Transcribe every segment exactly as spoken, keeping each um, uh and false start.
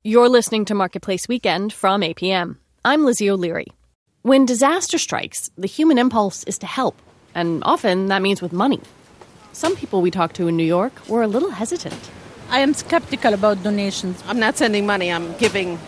You're listening to Marketplace Weekend from A P M. I'm Lizzie O'Leary. When disaster strikes, the human impulse is to help, and often that means with money. Some people we talked to in New York were a little hesitant. I am skeptical about donations. I'm not sending money. I'm giving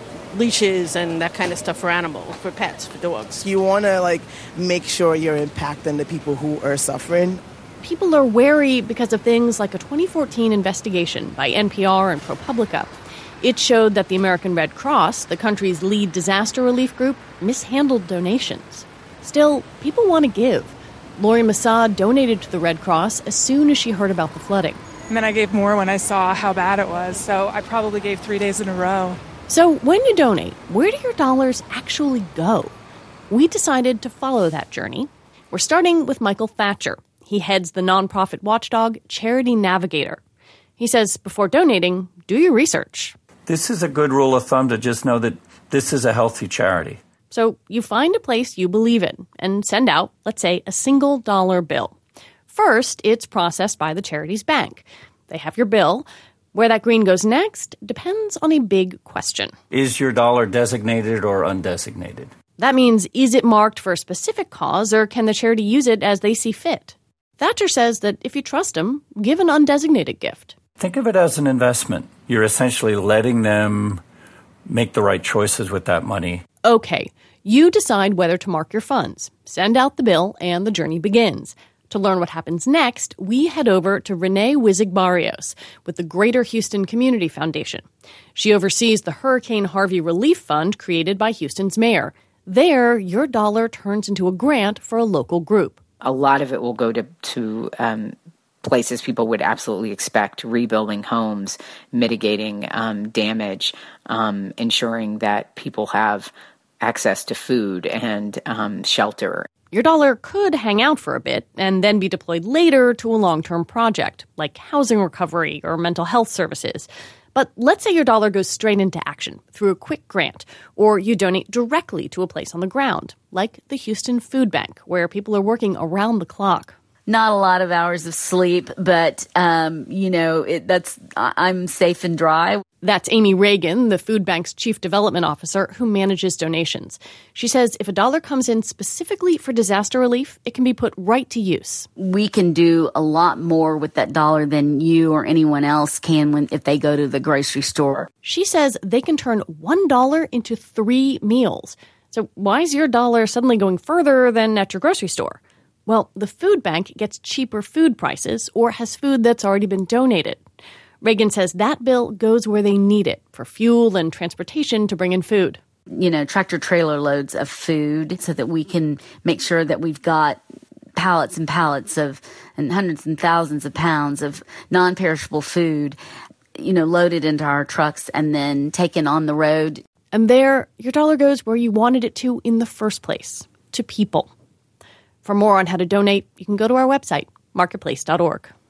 leashes and that kind of stuff for animals, for pets, for dogs. You want to, like, make sure you're impacting the people who are suffering. People are wary because of things like a twenty fourteen investigation by N P R and ProPublica. It showed that the American Red Cross, the country's lead disaster relief group, mishandled donations. Still, people want to give. Lori Masad donated to the Red Cross as soon as she heard about the flooding. And then I gave more when I saw how bad it was, so I probably gave three days in a row. So when you donate, where do your dollars actually go? We decided to follow that journey. We're starting with Michael Thatcher. He heads the nonprofit watchdog Charity Navigator. He says before donating, do your research. This is a good rule of thumb to just know that this is a healthy charity. So you find a place you believe in and send out, let's say, a single dollar bill. First, it's processed by the charity's bank. They have your bill. Where that green goes next depends on a big question. Is your dollar designated or undesignated? That means, is it marked for a specific cause, or can the charity use it as they see fit? Thatcher says that if you trust them, give an undesignated gift. Think of it as an investment. You're essentially letting them make the right choices with that money. Okay, you decide whether to mark your funds. Send out the bill, and the journey begins. To learn what happens next, we head over to Renee Wizig-Barrios with the Greater Houston Community Foundation. She oversees the Hurricane Harvey Relief Fund created by Houston's mayor. There, your dollar turns into a grant for a local group. A lot of it will go to, to um, places people would absolutely expect, rebuilding homes, mitigating um, damage, um, ensuring that people have access to food and um, shelter. Your dollar could hang out for a bit and then be deployed later to a long-term project, like housing recovery or mental health services. But let's say your dollar goes straight into action through a quick grant, or you donate directly to a place on the ground, like the Houston Food Bank, where people are working around the clock. Not a lot of hours of sleep, but, um, you know, it, that's I'm safe and dry. That's Amy Reagan, the food bank's chief development officer who manages donations. She says if a dollar comes in specifically for disaster relief, it can be put right to use. We can do a lot more with that dollar than you or anyone else can when if they go to the grocery store. She says they can turn one dollar into three meals. So why is your dollar suddenly going further than at your grocery store? Well, the food bank gets cheaper food prices or has food that's already been donated. Reagan says that bill goes where they need it for fuel and transportation to bring in food. You know, tractor trailer loads of food so that we can make sure that we've got pallets and pallets of and hundreds and thousands of pounds of non-perishable food, you know, loaded into our trucks and then taken on the road. And there, your dollar goes where you wanted it to in the first place, to people. For more on how to donate, you can go to our website, marketplace dot org.